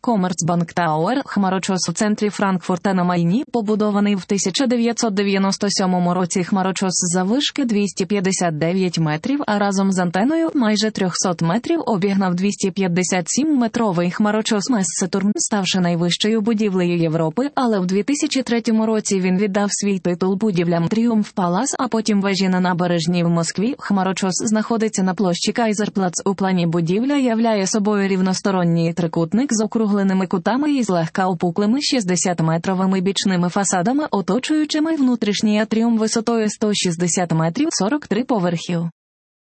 Commerzbank Tower, хмарочос у центрі Франкфурта на Майні, побудований в 1997 році хмарочос заввишки 259 метрів, а разом з антеною майже 300 метрів обігнав 257-метровий хмарочос Мессетурм, ставши найвищою будівлею Європи, але в 2003 році він віддав свій титул будівлям Тріумф Палас, а потім вежі на набережній в Москві. Хмарочос знаходиться на площі Кайзерплац. У плані будівля являє собою рівносторонній трикутник з округленими кутами і злегка опуклими 60-метровими бічними фасадами, оточуючими внутрішній атріум висотою 160 метрів, 43 поверхів.